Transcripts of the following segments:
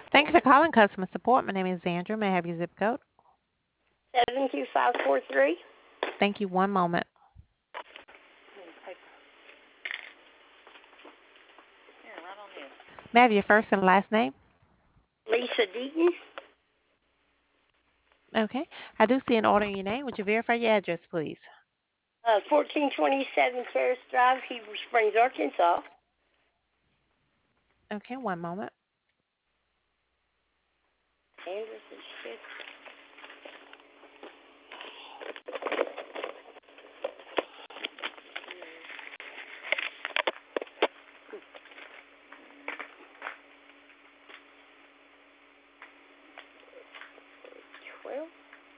Thank you for calling customer support. My name is Sandra. May I have your zip code? 72543. Thank you. One moment. May I have your first and last name? Lisa Deaton. Okay. I do see an order in your name. Would you verify your address, please? 1427 Terrace Drive, Heber Springs, Arkansas. Okay, one moment. Anderson shit. Well,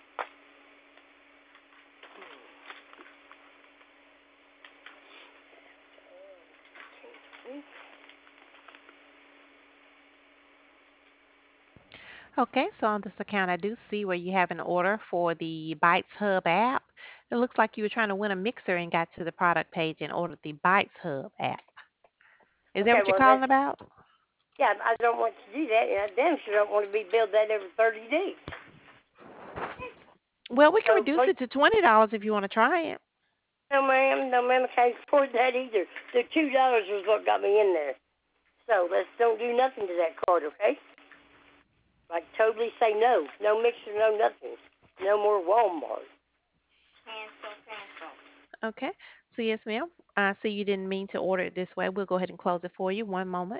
Okay, so on this account, I do see where you have an order for the Bites Hub app. It looks like you were trying to win a mixer and got to the product page and ordered the Bites Hub app. Is that okay, what you're well, calling about? yeah, I don't want to do that, and I damn sure don't want to be billed that every 30 days. Well, we can So, reduce please, it to $20 if you want to try it. no, ma'am, I can't afford that either. The $2 was what got me in there. So, let's don't do nothing to that card, okay? Like, totally say no. No mixer, no nothing. No more Walmart. Cancel. Okay, so yes, ma'am. I see you didn't mean to order it this way. We'll go ahead and close it for you. One moment.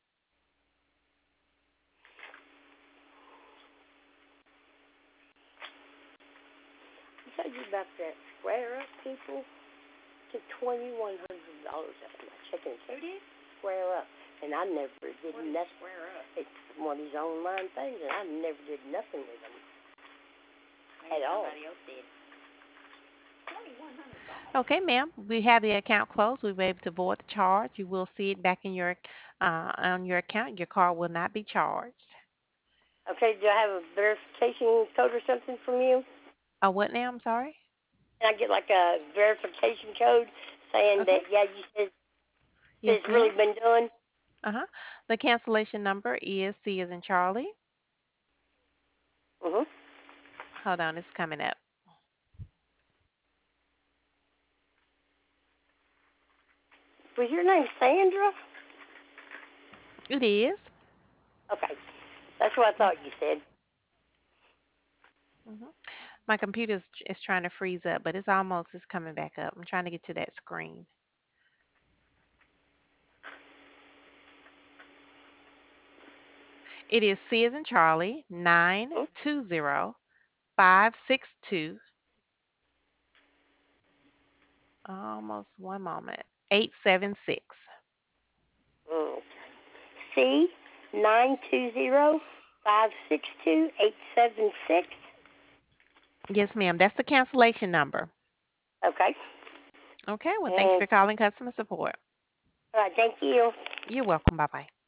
I told you about that square up people. Took $2,100 out of my checking account. Who did? Square up. And I never did nothing. Square up? It's one of these online things, and I never did nothing with them. Maybe at all. Somebody else did. $2,100. Okay, ma'am. We have the account closed. We were able to void the charge. You will see it back in your on your account. Your card will not be charged. Okay, do I have a verification code or something from you? What now? I'm sorry. Can I get like a verification code saying Okay. that, yeah, you said Yes, it's really ma'am. been done? Uh-huh. The cancellation number is C as in Charlie. Mm-hmm. Hold on, it's coming up. Was your name Sandra? It is. Okay, that's what I thought you said. Mm-hmm. My computer is trying to freeze up, but it's coming back up. I'm trying to get to that screen. It is C as in Charlie, Hmm? 920-562, almost one moment, 876. Mm. C 920-562-876. Yes, ma'am. That's the cancellation number. Okay. Okay, well, thank you And for calling customer support. all right, thank you. You're welcome. Bye bye.